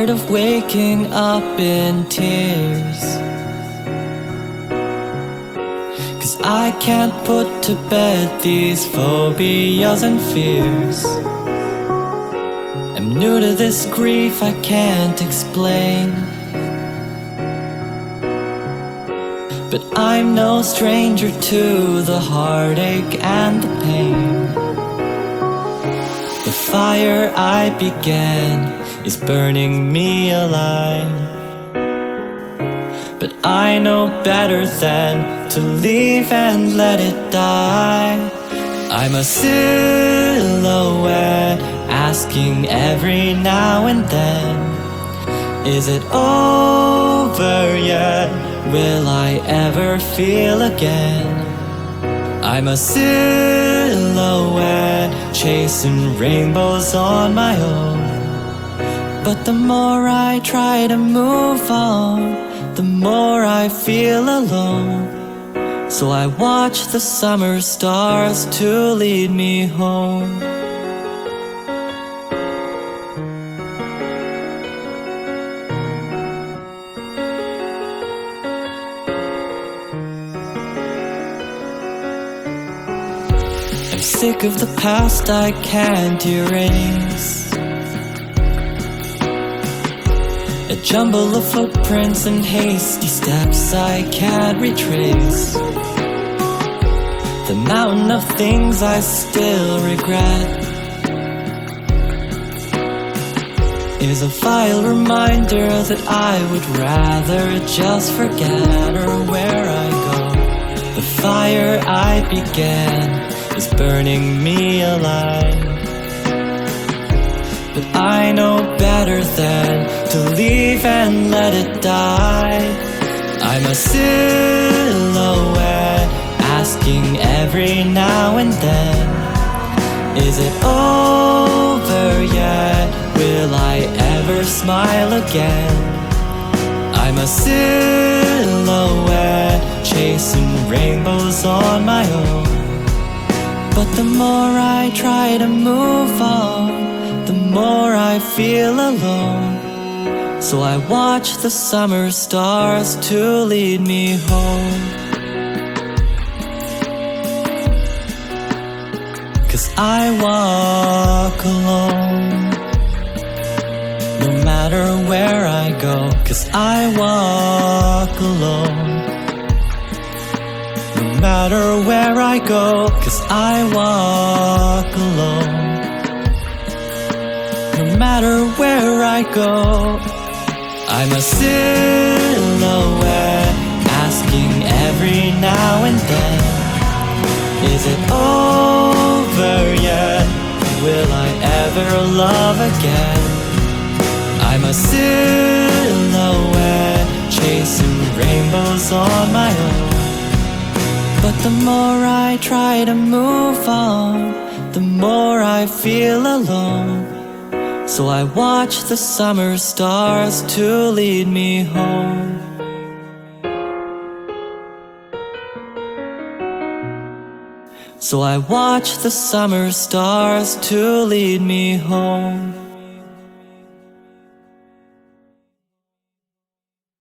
tired of waking up in tears, 'cause I can't put to bed these phobias and fears. I'm new to this grief I can't explain, but I'm no stranger to the heartache and the pain. The fire I began is burning me alive, but I know better than to leave and let it die. I'm a silhouette asking every now and then, is it over yet? Will I ever feel again? I'm a silhouette chasing rainbows on my own, but the more I try to move on, the more I feel alone. So I watch the summer stars to lead me home. I'm sick of the past I can't erase, a jumble of footprints and hasty steps I can't retrace. The mountain of things I still regret is a vile reminder that I would rather just forget, or where I go. The fire I began is burning me alive, but I know better than to leave and let it die. I'm a silhouette asking every now and then, is it over yet? Will I ever smile again? I'm a silhouette chasing rainbows on my own, but the more I try to move on, the more I feel alone. So I watch the summer stars to lead me home. 'Cause I walk alone, no matter where I go. 'Cause I walk alone, no matter where I go. 'Cause I walk alone, no matter where I go. I'm a silhouette asking every now and then, is it over yet? Will I ever love again? I'm a silhouette chasing rainbows on my own, but the more I try to move on, the more I feel alone. So I watch the summer stars to lead me home. So I watch the summer stars to lead me home.